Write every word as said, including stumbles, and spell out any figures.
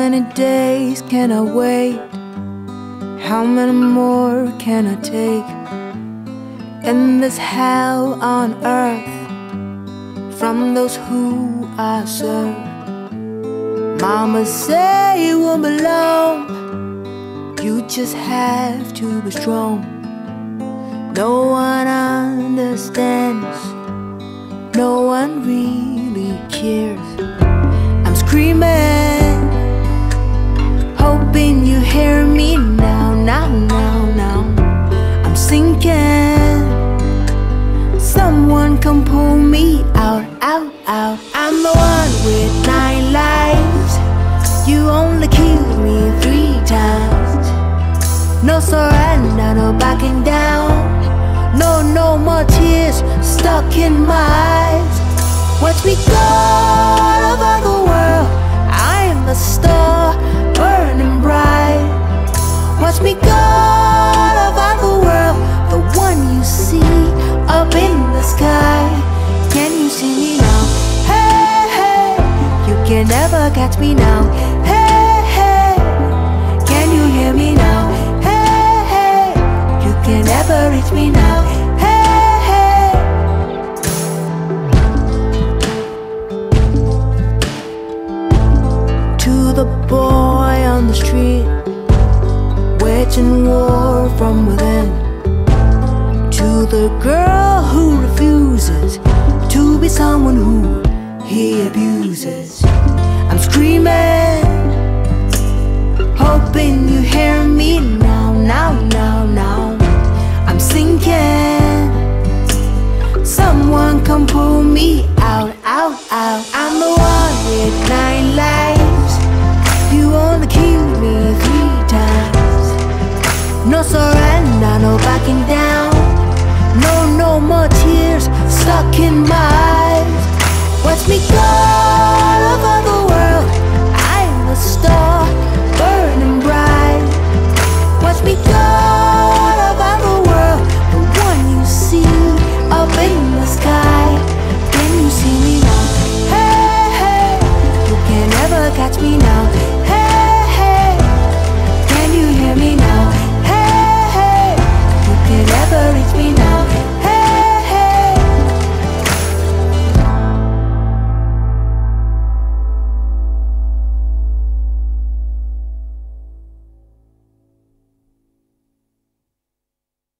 many days can I wait? How many more can I take? In this hell on earth, from those who I serve. Mama say you won't be alone, you just have to be strong. No one understands, no one really cares. I'm screaming, hoping you hear me now, now, now, now. I'm sinking, someone come pull me out, out, out. I'm the one with nine lives, you only killed me three times. No surrender, no backing down, no, no more tears stuck in my eyes. Watch me go all over the world, I am a star burning bright. Watch me go all over the world, the one you see up in the sky. Can you see me now? Hey, hey, you can never catch me now. Hey, hey, can you hear me now? Hey, hey, you can never reach me now. Hey, hey. To the boy on the street, waging war from within. To the girl who refuses to be someone who he abuses. I'm screaming, hoping you hear me now, now, now, now. I'm sinking, someone come pull me out, out, out. I'm the one with nine lives, you only killed me three times. No surrender, no back